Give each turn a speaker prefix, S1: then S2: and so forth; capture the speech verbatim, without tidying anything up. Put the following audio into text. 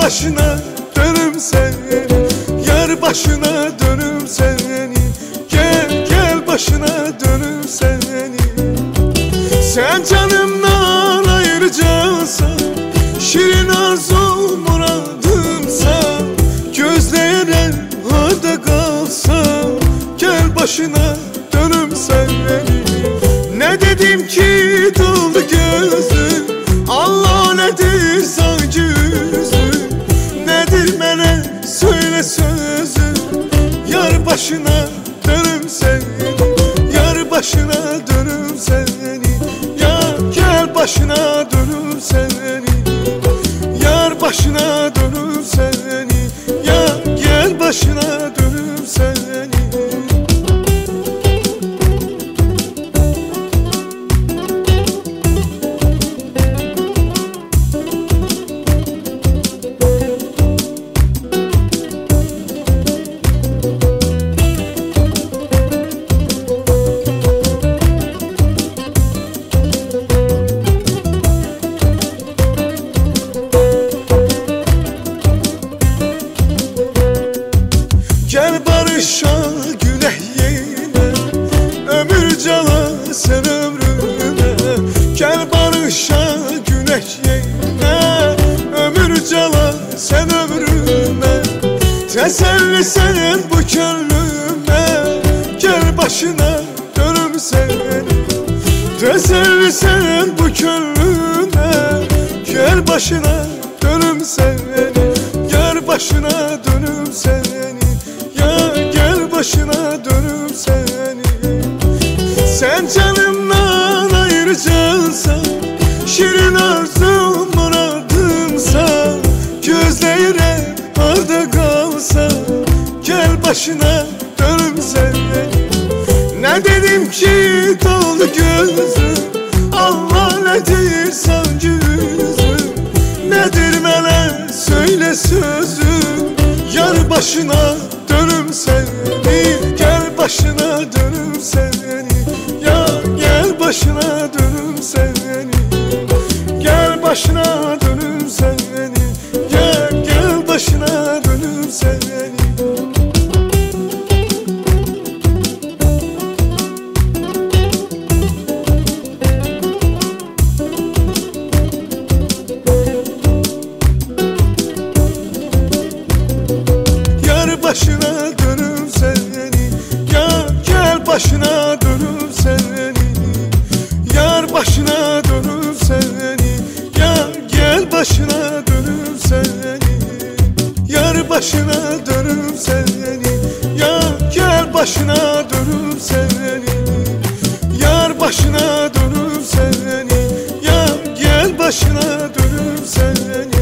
S1: başına dönüm seni, yar başına dönüm seni. Gel gel başına dönüm seni. Sen canımdan ayıracaksın, şirin arzu muradımsa, gözleyerek orada kalsam, gel başına dönüm seni. Ne dedim ki doldu gözüm, Allah nedir sanki yüzü, nedir mene söyle sözü. Yar başına dönüm seni, yar başına dönüm seni. Ya gel başına dönüm seni, yar başına dönüm seni. Ya gel başına dönüm seni. Gel barışa güneh yine, ömür cala sen ömrüne. Gel barışa güneh yine, ömür cala sen ömrüne. Teselli sen bu gönlüme, gel başına dönüm seni. Teselli sen bu gönlüme, gel başına dönüm seni. Gel başına dönüm seni. Başına dönüm seni. Sen canımdan ayıracaksın, şirin arzum muradımsa, gözleyerek orada kalsa, gel başına dönüm seni. Ne dedim ki doldu gözüm, Allah nedir sanki yüzüm, nedir mene söyle sözüm. Yar başına dönüm seni, gel başına dönüm seni. Ya gel başına dönüm seni, gel başına dönüm seni. Gel gel başına dönüm seni. Başına dönüm seni, ya gel başına dönüm seni. Yar başına dönüm seni, ya gel başına dönüm seni. Yar başına dönüm seni, ya gel başına dönüm seni. Yar başına dönüm seni, ya gel başına dönüm seni.